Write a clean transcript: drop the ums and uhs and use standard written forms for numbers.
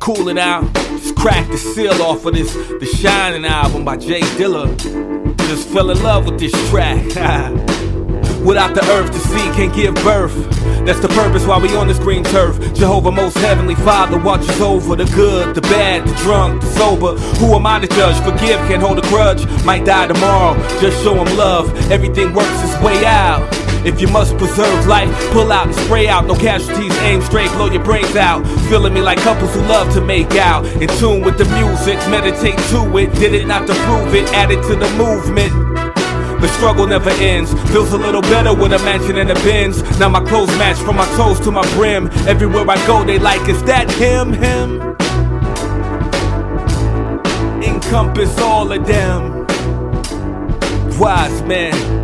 cooling out. Just cracked the seal off of this The Shining album by Jay Dilla. Just fell in love with this track. Without the earth, the sea can't give birth. That's the purpose why we on this green turf. Jehovah, most heavenly Father, watches over the good, the bad, the drunk, the sober. Who am I to judge? Forgive, can't hold a grudge. Might die tomorrow, just show him love. Everything works its way out. If you must preserve life, pull out and spray out. No casualties, aim straight, blow your brains out. Feeling me like couples who love to make out. In tune with the music, meditate to it. Did it not to prove it, added to the movement. The struggle never ends. Feels a little better with a mansion and a Benz. Now my clothes match from my toes to my brim. Everywhere I go they like, is that him? Encompass all of them. Wise man.